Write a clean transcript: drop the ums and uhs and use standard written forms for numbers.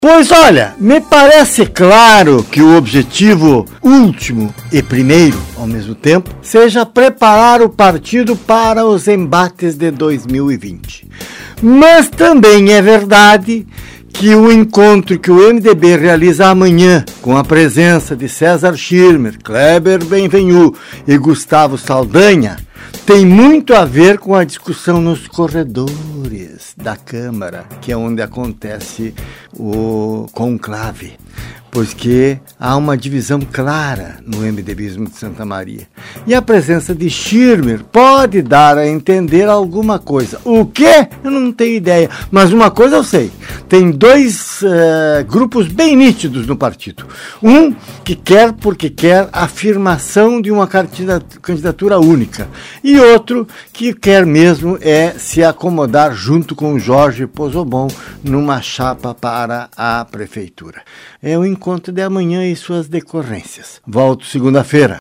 Pois olha, me parece claro que o objetivo último e primeiro, ao mesmo tempo, seja preparar o partido para os embates de 2020. Mas também é verdade que o encontro que o MDB realiza amanhã, com a presença de César Schirmer, Kleber Benvenu e Gustavo Saldanha, tem muito a ver com a discussão nos corredores da Câmara, que é onde acontece o conclave, porque há uma divisão clara no MDBismo de Santa Maria. E a presença de Schirmer pode dar a entender alguma coisa. O quê? Eu não tenho ideia, mas uma coisa eu sei. Tem dois grupos bem nítidos no partido. Um que quer porque quer a afirmação de uma candidatura única. E outro que quer mesmo se acomodar junto com Jorge Pozobon numa chapa para a prefeitura. É o encontro de amanhã e suas decorrências. Volto segunda-feira.